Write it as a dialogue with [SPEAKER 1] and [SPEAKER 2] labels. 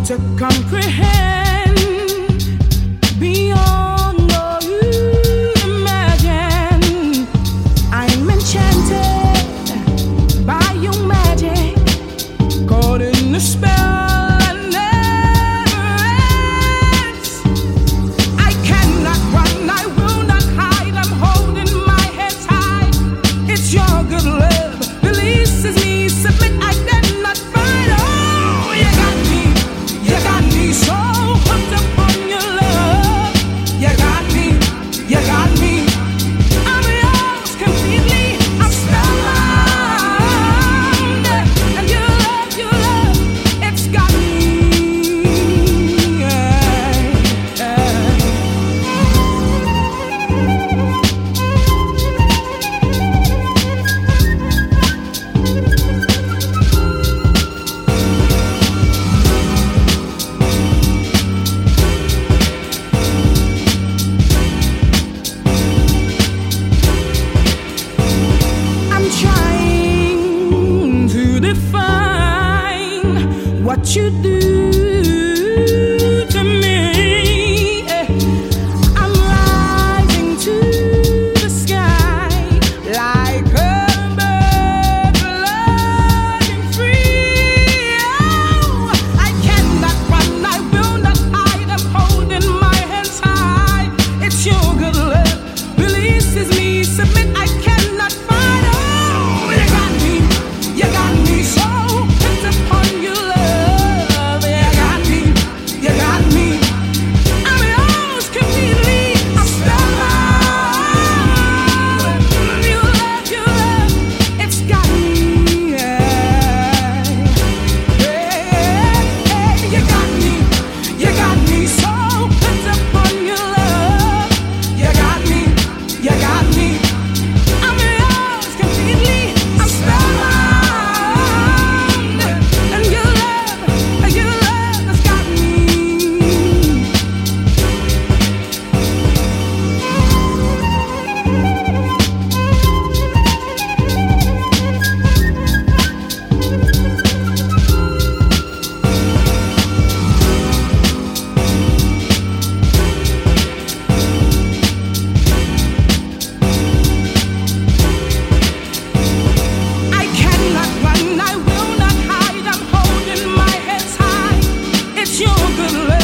[SPEAKER 1] to comprehend beyond all you imagine. I'm enchanted by your magic, caught in the spell that never ends. I cannot run, I will not hide. I'm holding my head tight. It's your good love releases me. Submit, I cannot fight. Oh, you got me so hooked up on your love. You got me. I'm yours completely. I'm spellbound, and your love, it's got me. I'm trying to define what you do to me. I'm rising to the sky like a bird flying free. Oh, I cannot run, I will not hide. I'm holding my hands high. It's your good love releases me. Submit, I cannot fight. Oh, you got me so hooked upon your love. You got me. I'm yours completely. I'm spellbound. Your love, it's got me. You got me so hooked upon your love. You got me. I'm yours completely. I'm spellbound, and your love has got me. I cannot run, I will not hide. I'm holding my head high. It's your good love